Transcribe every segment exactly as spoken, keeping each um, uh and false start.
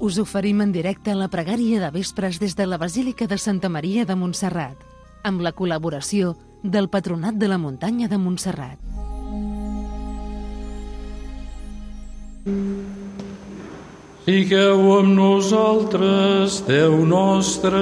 us oferim en directe la pregària de vespres des de la Basílica de Santa Maria de Montserrat, amb la col·laboració del Patronat de la Muntanya de Montserrat. Sigueu amb nosaltres, Déu nostre.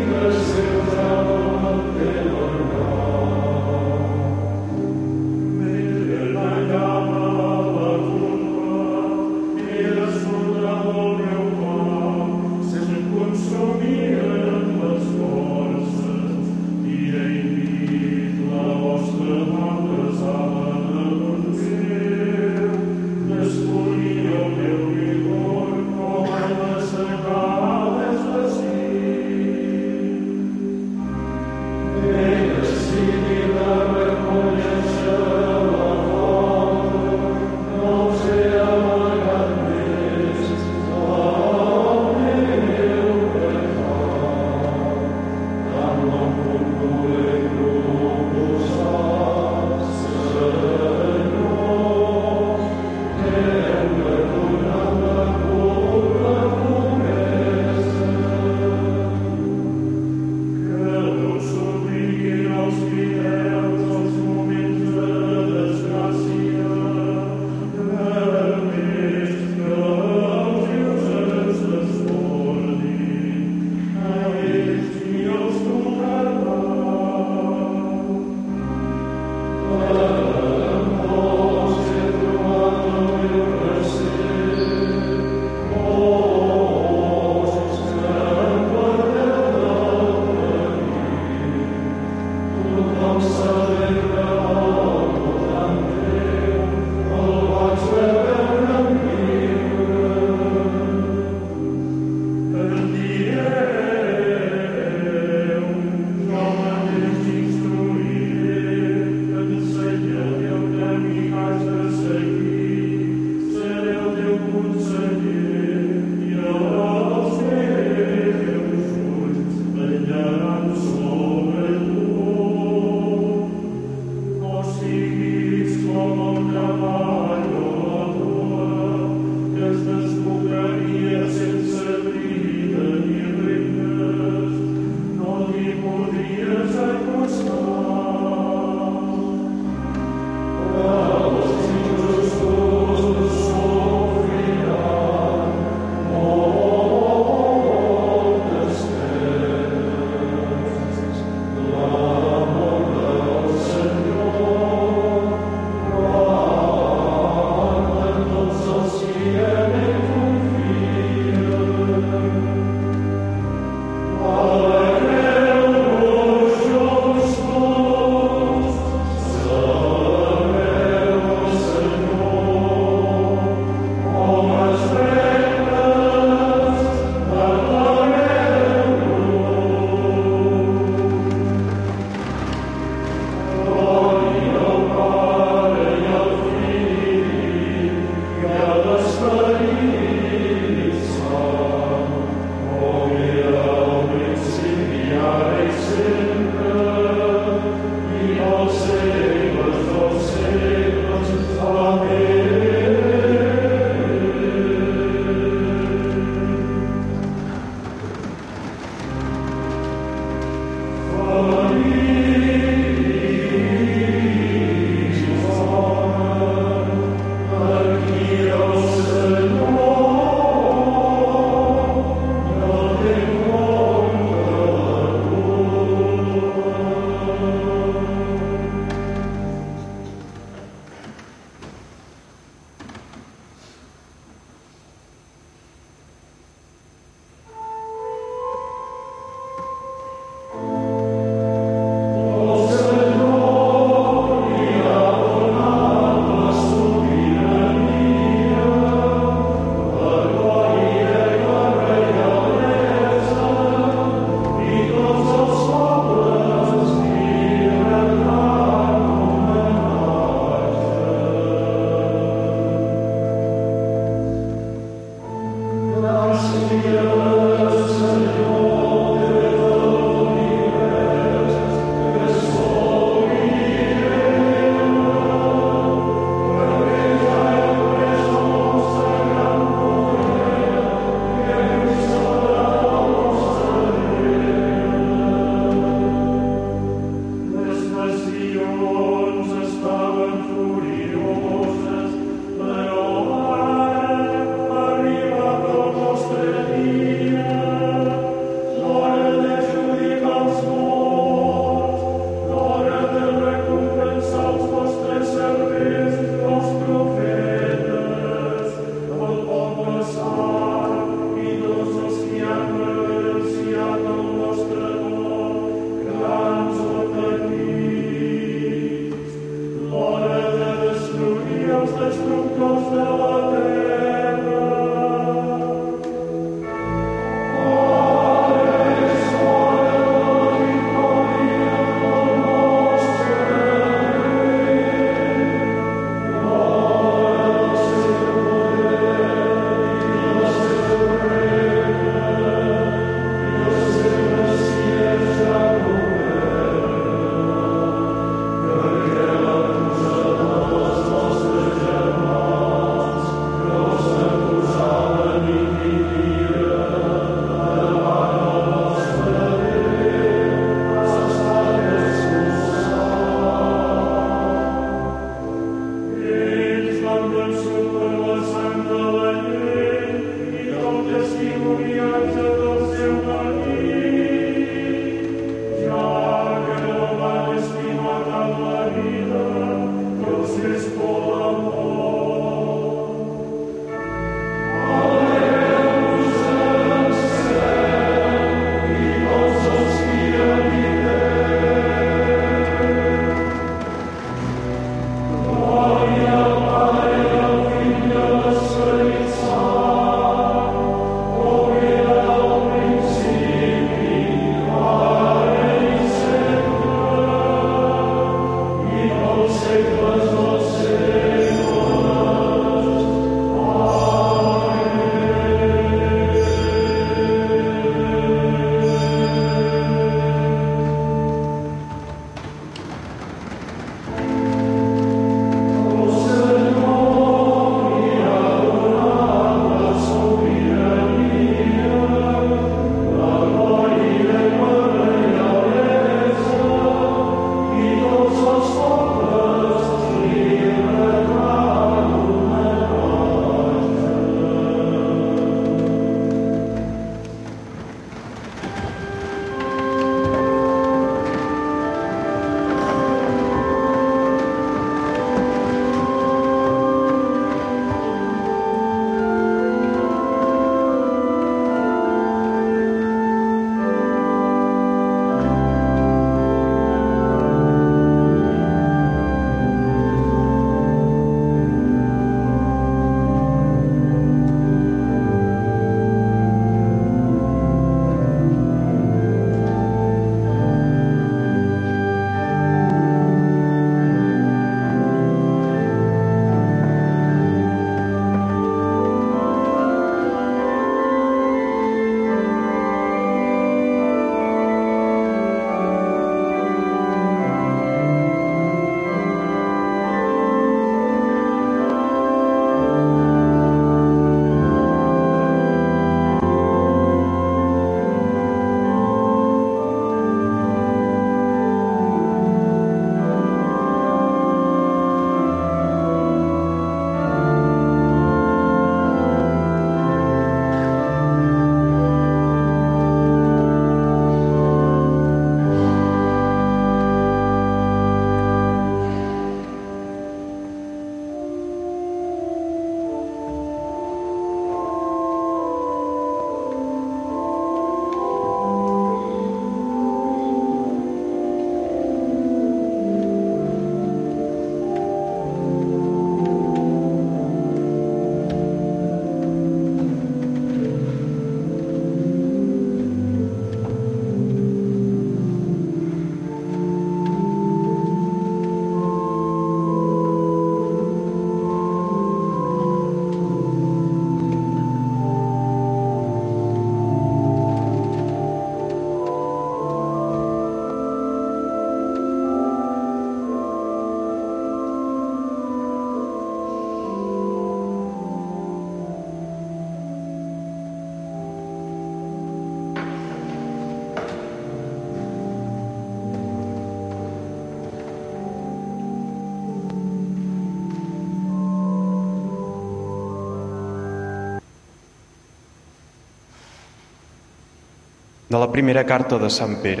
De la primera carta de Sant Pere.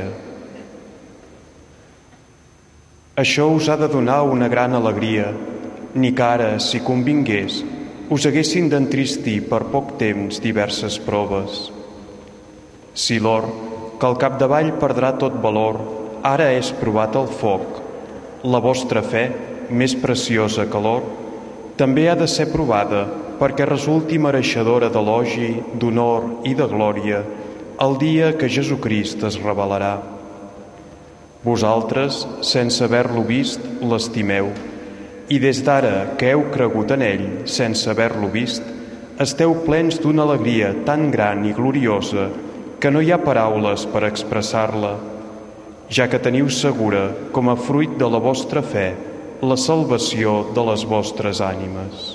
Això us ha de donar una gran alegria, ni que ara, si convingués, us haguessin d'entristir per poc temps diverses proves. Si l'or, que al capdavall perdrà tot valor, ara és provat al foc, la vostra fe, més preciosa que l'or, també ha de ser provada perquè resulti mereixedora d'elogi, d'honor i de glòria el dia que Jesucrist es revelarà. Vosaltres, sense haver-lo vist, l'estimeu, i des d'ara que heu cregut en ell, sense haver-lo vist, esteu plens d'una alegria tan gran i gloriosa que no hi ha paraules per expressar-la, ja que teniu segura, com a fruit de la vostra fe, la salvació de les vostres ànimes.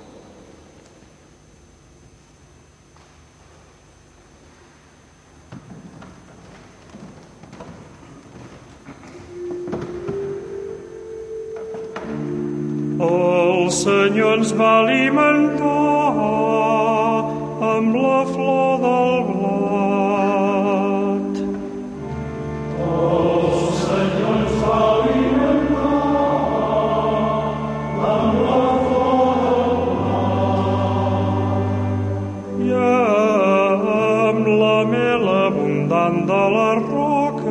El Senyor ens va alimentar amb la flor del blat. El Senyor ens va alimentar amb la flor del blat. I amb la mel abundant de les roques.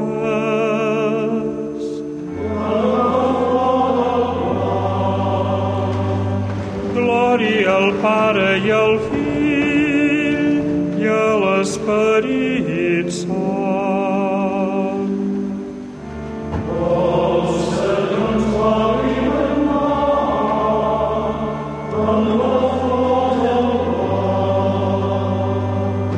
Glòria al Pare i al Fill i a l'Esperit Sant. El Senyor ens va alimentar amb la flor del blat.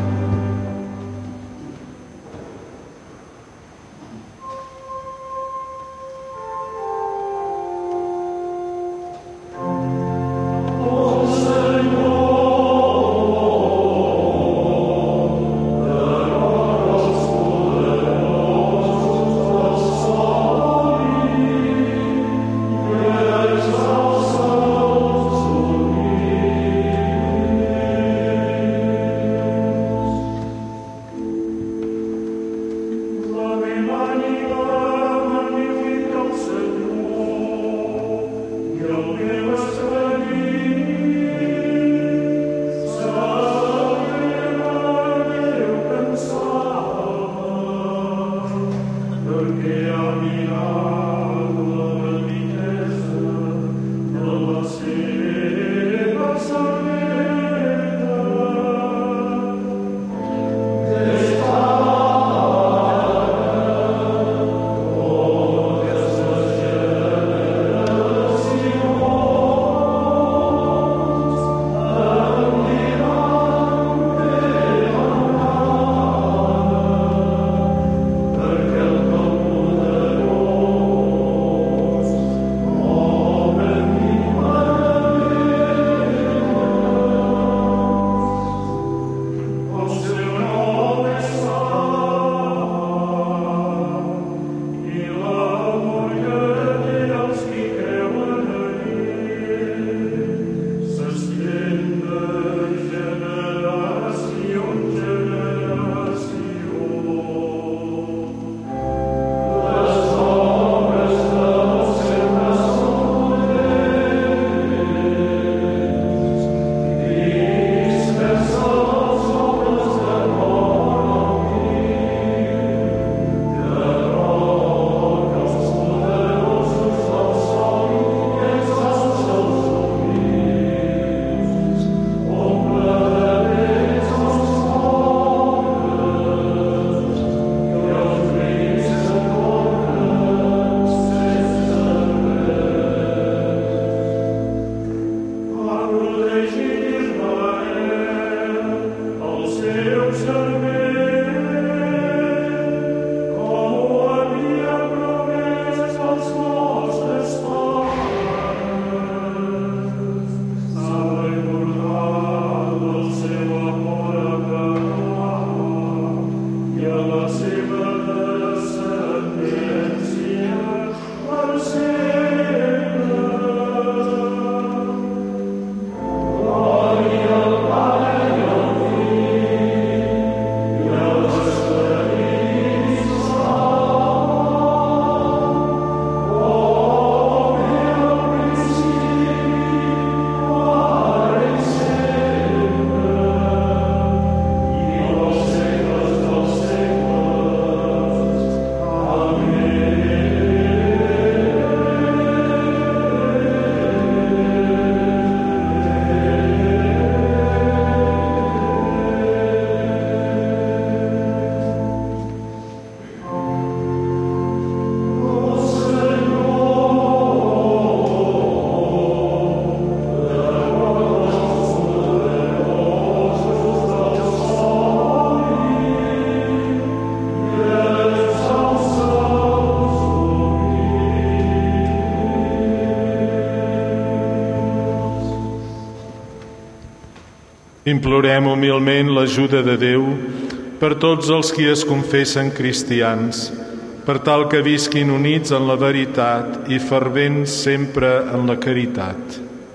Implorem humilment l'ajuda de Déu per tots els qui es confessen cristians, per tal que visquin units en la veritat i fervents sempre en la caritat.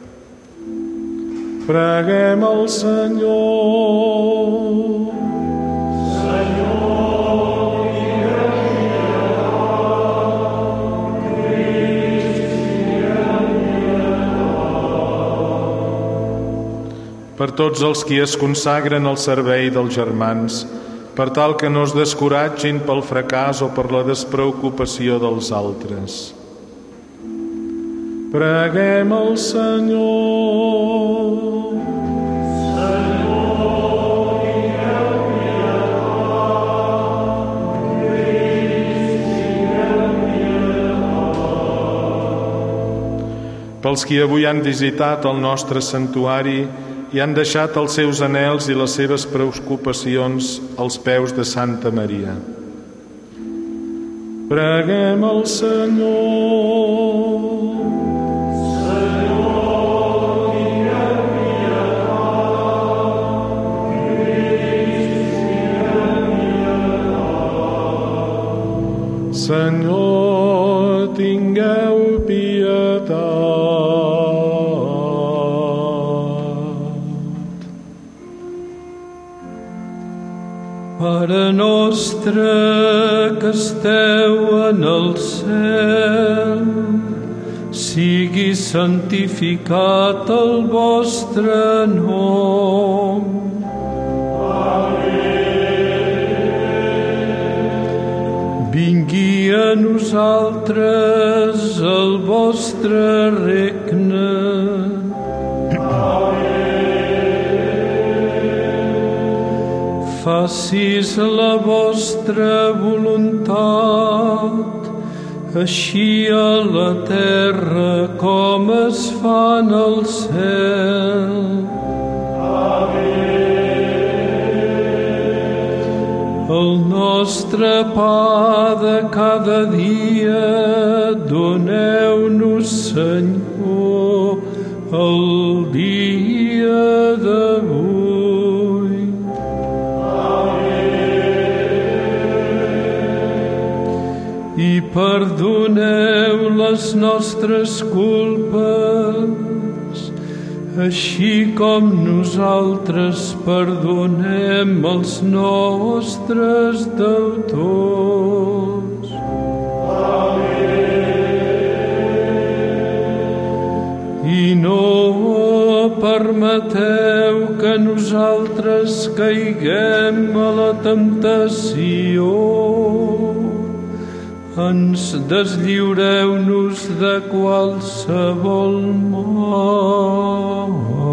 Preguem al Senyor. Per tots els qui es consagren al servei dels germans, per tal que no es descoratgin pel fracàs o per la despreocupació dels altres. Preguem al Senyor. Senyor, tingueu pietat. Crist, tingueu pietat. Pels qui avui han visitat el nostre santuari i han deixat els seus anhels i les seves preocupacions als peus de Santa Maria. Preguem al Senyor. Senyor, tingueu pietat. Crist, tingueu pietat. Senyor, tingueu pietat. Pare nostre que esteu en el cel, sigui santificat el vostre nom. Amén. Vingui a nosaltres el vostre regne. Facis la vostra voluntat, així a la terra com es fa en el cel. Amén. El nostre pa de cada dia doneu-nos, Senyor, el dia d'avui. I perdoneu les nostres culpes, així com nosaltres perdonem els nostres deutors. Amén. I no permeteu que nosaltres caiguem a la temptació. Ens deslliureu-nos de qualsevol mal.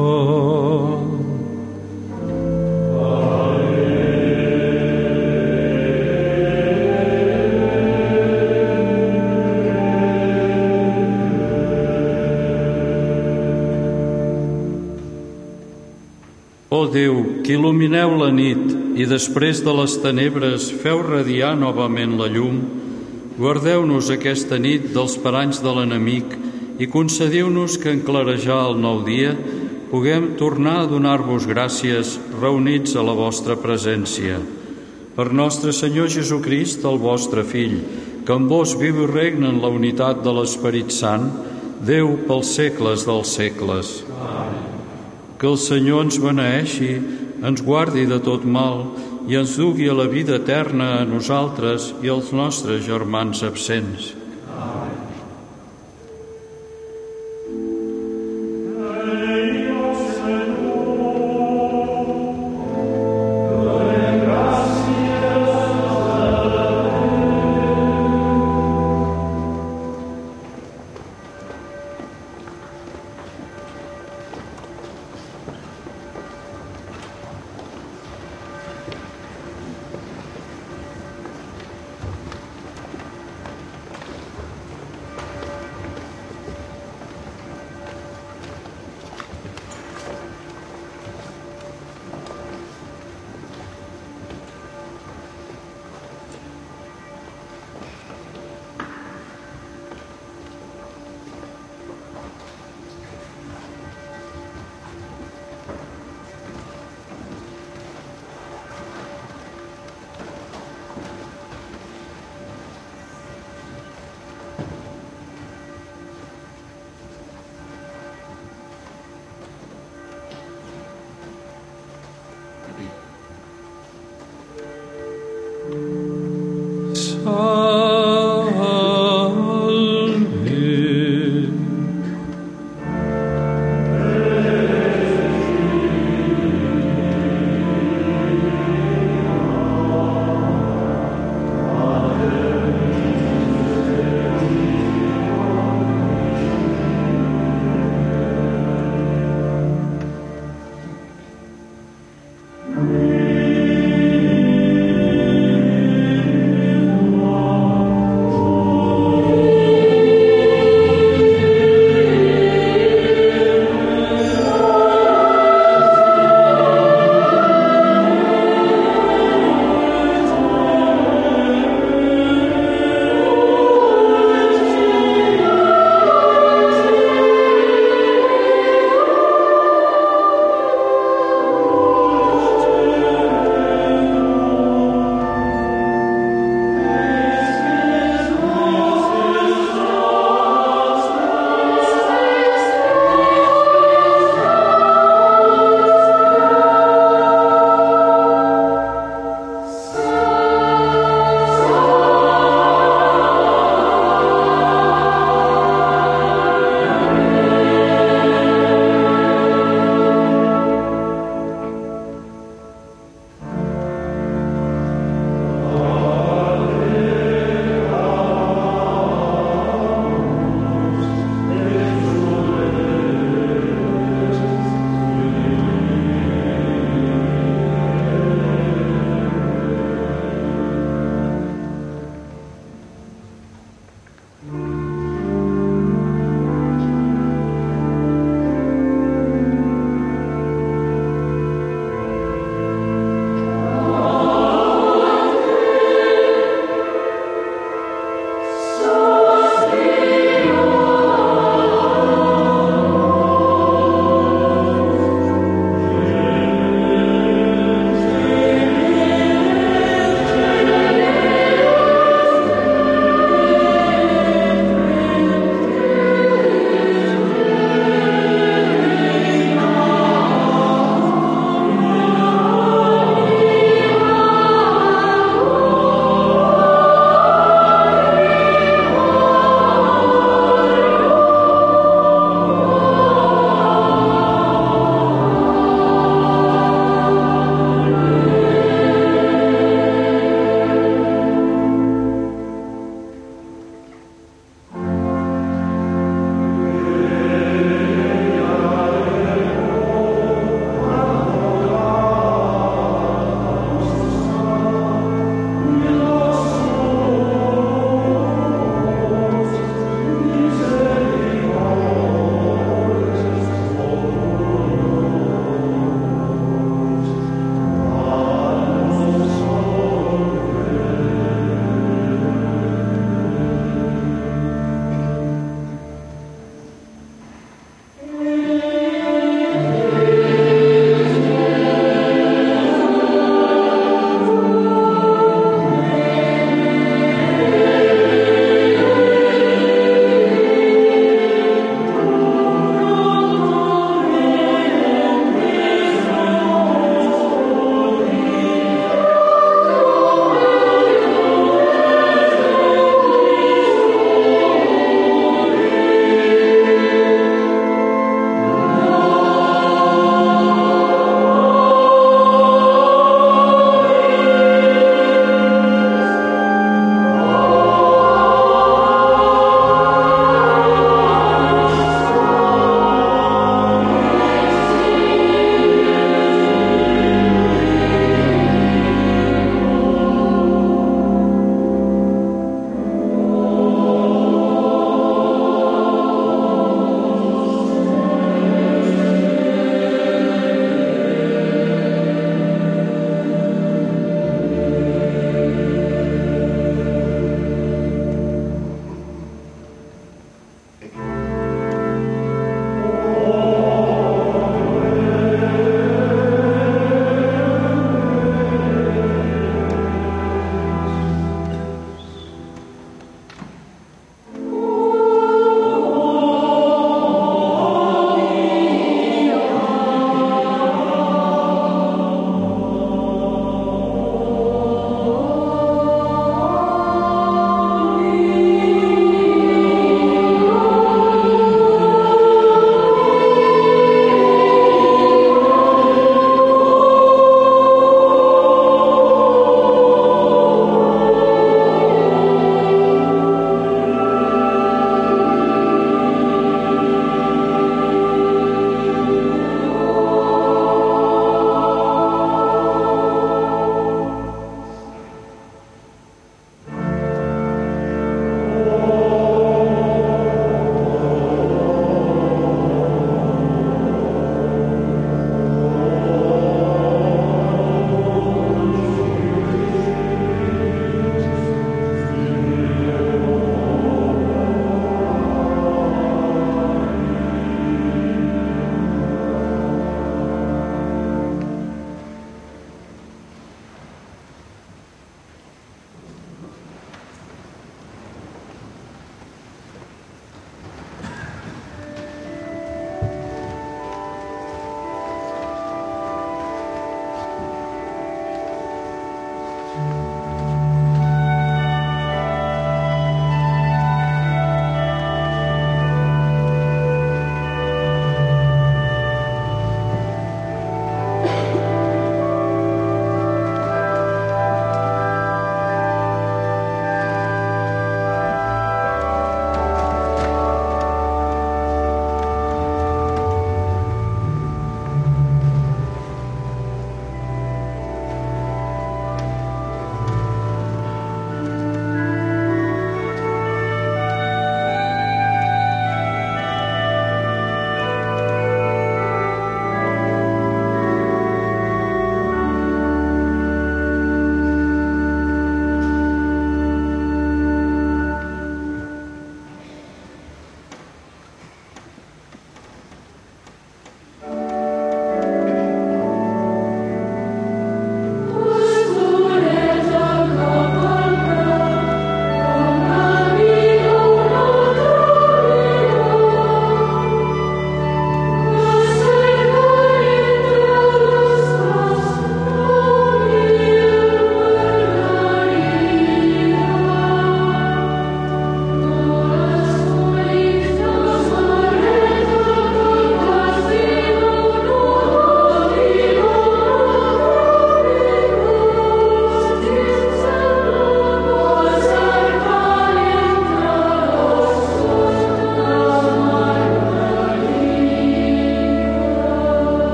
Ó Déu, que il·lumineu la nit i després de les tenebres feu radiar novament la llum, guardeu-nos aquesta nit dels paranys de l'enemic i concediu-nos que en clarejar el nou dia puguem tornar a donar-vos gràcies reunits a la vostra presència. Per nostre Senyor Jesucrist, el vostre Fill, que amb vos viu i regna en la unitat de l'Esperit Sant, Déu pels segles dels segles. Amén. Que el Senyor ens beneeixi, ens guardi de tot mal i ens dugui a la vida eterna a nosaltres i als nostres germans absents. Amén.